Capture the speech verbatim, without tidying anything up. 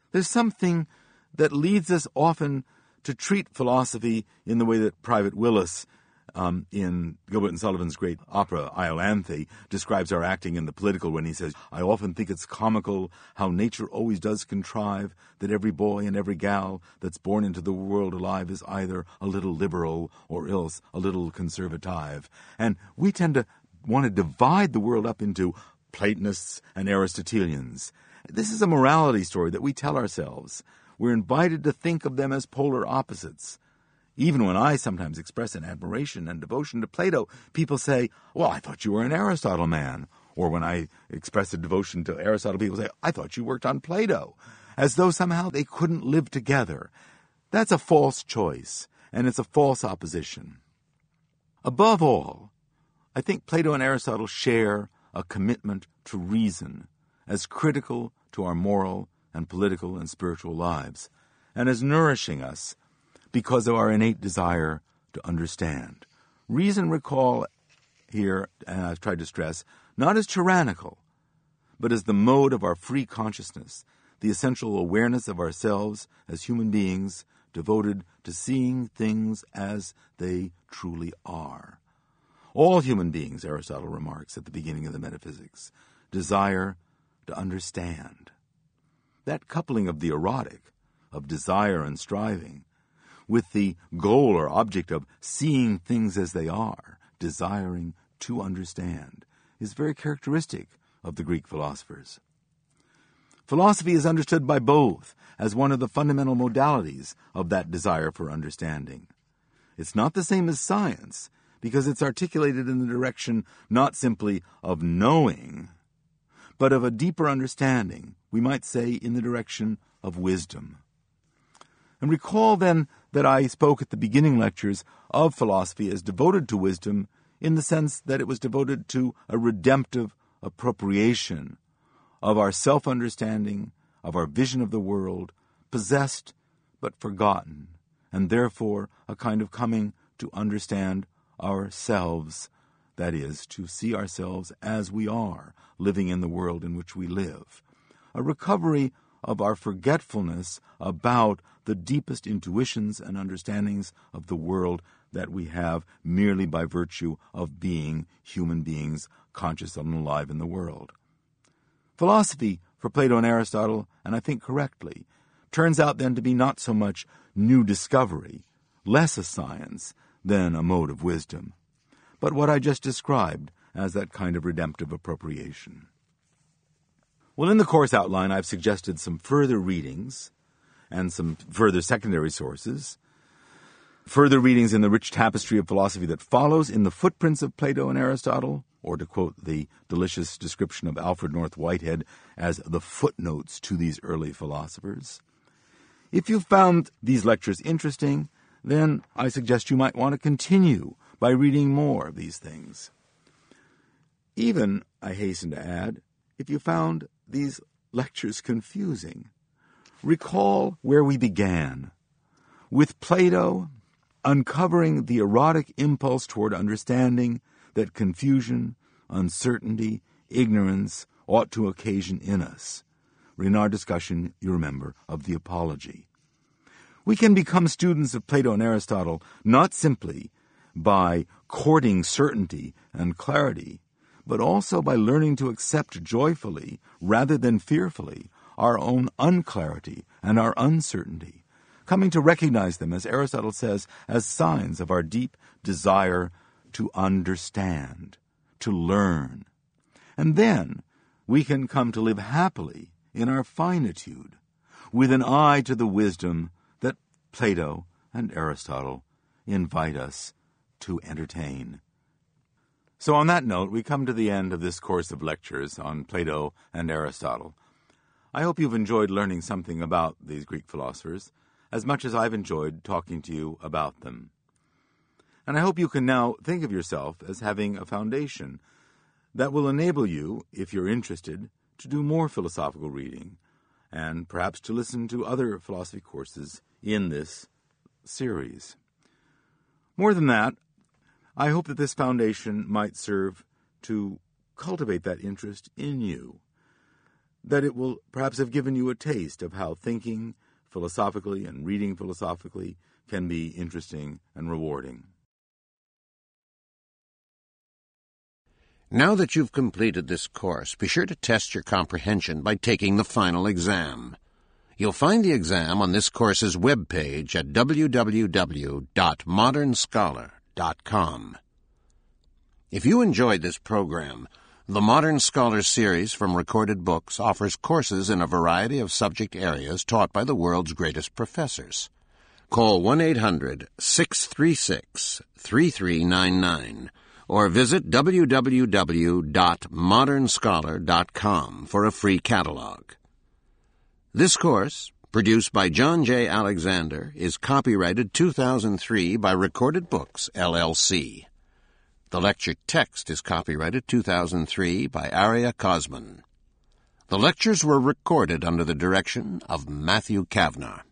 There's something that leads us often to treat philosophy in the way that Private Willis, um, in Gilbert and Sullivan's great opera Iolanthe, describes our acting in the political when he says, "I often think it's comical how nature always does contrive that every boy and every gal that's born into the world alive is either a little liberal or else a little conservative." And we tend to want to divide the world up into Platonists and Aristotelians. This is a morality story that we tell ourselves. We're invited to think of them as polar opposites. Even when I sometimes express an admiration and devotion to Plato, people say, "Well, I thought you were an Aristotle man." Or when I express a devotion to Aristotle, people say, "I thought you worked on Plato," as though somehow they couldn't live together. That's a false choice, and it's a false opposition. Above all, I think Plato and Aristotle share a commitment to reason as critical to our moral and political and spiritual lives, and as nourishing us because of our innate desire to understand. Reason, recall here, and I've tried to stress, not as tyrannical, but as the mode of our free consciousness, the essential awareness of ourselves as human beings devoted to seeing things as they truly are. All human beings, Aristotle remarks at the beginning of the Metaphysics, desire to understand. That coupling of the erotic, of desire and striving, with the goal or object of seeing things as they are, desiring to understand, is very characteristic of the Greek philosophers. Philosophy is understood by both as one of the fundamental modalities of that desire for understanding. It's not the same as science, because it's articulated in the direction not simply of knowing, but of a deeper understanding, we might say in the direction of wisdom. And recall then that I spoke at the beginning lectures of philosophy as devoted to wisdom in the sense that it was devoted to a redemptive appropriation of our self-understanding, of our vision of the world, possessed but forgotten, and therefore a kind of coming to understand ourselves, that is, to see ourselves as we are, living in the world in which we live. A recovery of our forgetfulness about the deepest intuitions and understandings of the world that we have merely by virtue of being human beings conscious and alive in the world. Philosophy, for Plato and Aristotle, and I think correctly, turns out then to be not so much new discovery, less a science than a mode of wisdom, but what I just described as that kind of redemptive appropriation. Well, in the course outline, I've suggested some further readings and some further secondary sources, further readings in the rich tapestry of philosophy that follows in the footprints of Plato and Aristotle, or to quote the delicious description of Alfred North Whitehead as the footnotes to these early philosophers. If you found these lectures interesting, then I suggest you might want to continue by reading more of these things. Even, I hasten to add, if you found these lectures confusing, recall where we began, with Plato uncovering the erotic impulse toward understanding that confusion, uncertainty, ignorance ought to occasion in us. In our discussion, you remember, of the Apology. We can become students of Plato and Aristotle not simply by courting certainty and clarity, but also by learning to accept joyfully, rather than fearfully, our own unclarity and our uncertainty, coming to recognize them, as Aristotle says, as signs of our deep desire to understand, to learn. And then we can come to live happily in our finitude, with an eye to the wisdom that Plato and Aristotle invite us to entertain. So on that note, we come to the end of this course of lectures on Plato and Aristotle. I hope you've enjoyed learning something about these Greek philosophers, as much as I've enjoyed talking to you about them. And I hope you can now think of yourself as having a foundation that will enable you, if you're interested, to do more philosophical reading, and perhaps to listen to other philosophy courses in this series. More than that, I hope that this foundation might serve to cultivate that interest in you, that it will perhaps have given you a taste of how thinking philosophically and reading philosophically can be interesting and rewarding. Now that you've completed this course, be sure to test your comprehension by taking the final exam. You'll find the exam on this course's webpage at w w w dot modern scholar dot com. If you enjoyed this program, the Modern Scholar series from Recorded Books offers courses in a variety of subject areas taught by the world's greatest professors. Call one eight hundred, six three six, three three nine nine or visit w w w dot modern scholar dot com for a free catalog. This course, produced by John J. Alexander, is copyrighted two thousand three by Recorded Books, L L C. The lecture text is copyrighted two thousand three by Arya Kosman. The lectures were recorded under the direction of Matthew Kavner.